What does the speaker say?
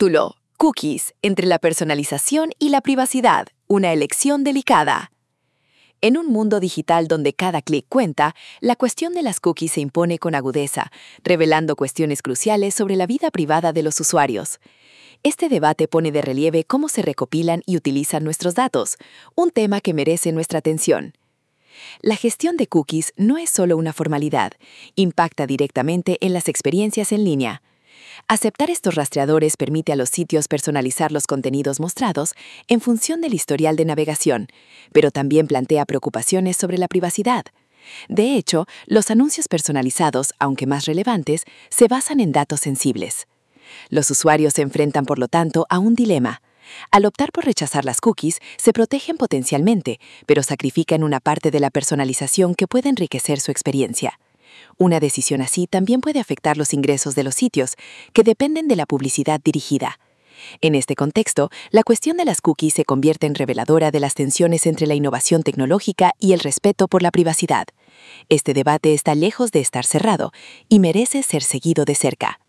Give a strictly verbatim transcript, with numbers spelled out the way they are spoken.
Título: Cookies, entre la personalización y la privacidad, una elección delicada. En un mundo digital donde cada clic cuenta, la cuestión de las cookies se impone con agudeza, revelando cuestiones cruciales sobre la vida privada de los usuarios. Este debate pone de relieve cómo se recopilan y utilizan nuestros datos, un tema que merece nuestra atención. La gestión de cookies no es solo una formalidad, impacta directamente en las experiencias en línea. Aceptar estos rastreadores permite a los sitios personalizar los contenidos mostrados en función del historial de navegación, pero también plantea preocupaciones sobre la privacidad. De hecho, los anuncios personalizados, aunque más relevantes, se basan en datos sensibles. Los usuarios se enfrentan, por lo tanto, a un dilema. Al optar por rechazar las cookies, se protegen potencialmente, pero sacrifican una parte de la personalización que puede enriquecer su experiencia. Una decisión así también puede afectar los ingresos de los sitios, que dependen de la publicidad dirigida. En este contexto, la cuestión de las cookies se convierte en reveladora de las tensiones entre la innovación tecnológica y el respeto por la privacidad. Este debate está lejos de estar cerrado y merece ser seguido de cerca.